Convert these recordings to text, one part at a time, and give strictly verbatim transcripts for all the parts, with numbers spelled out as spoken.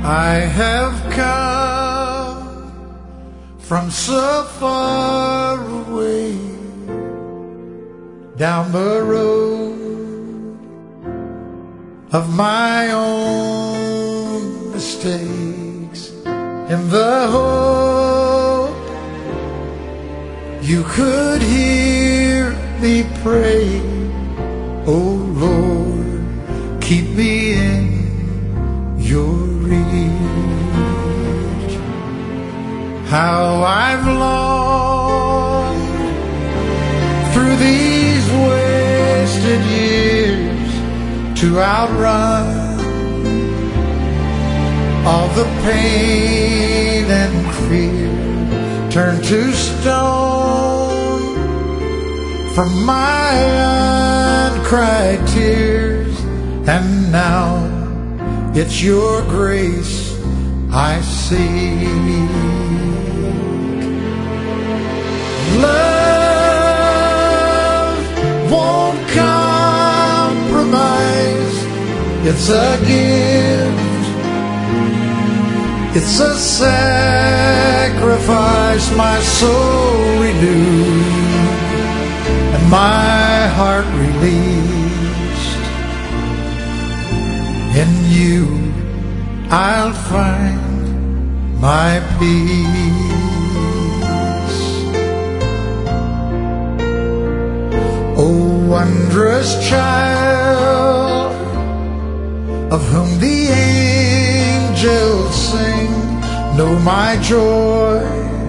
I have come from so far away, down the road of my own mistakes, in the hope you could hear me pray. Oh Lord, keep me in your reach. How I've longed through these wasted years to outrun all the pain and fear, turn to stone from my uncried tears. And now it's your grace I seek. Love won't compromise. It's a gift. It's a sacrifice, my soul renewed and my heart released. In you I'll find my peace. Oh, wondrous child, of whom the angels sing, know my joy,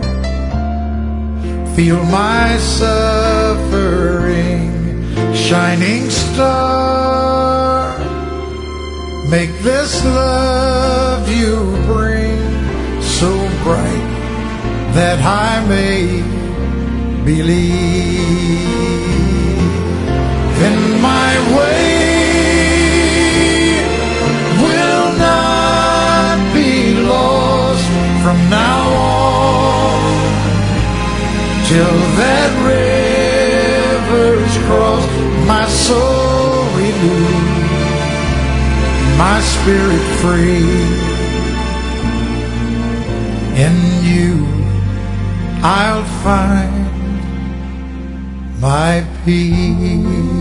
feel my suffering. Shining star, make this love you bring so bright that I may believe. In my way will not be lost from now on, till that river's crossed, my soul renewed, my spirit free. In you I'll find my peace.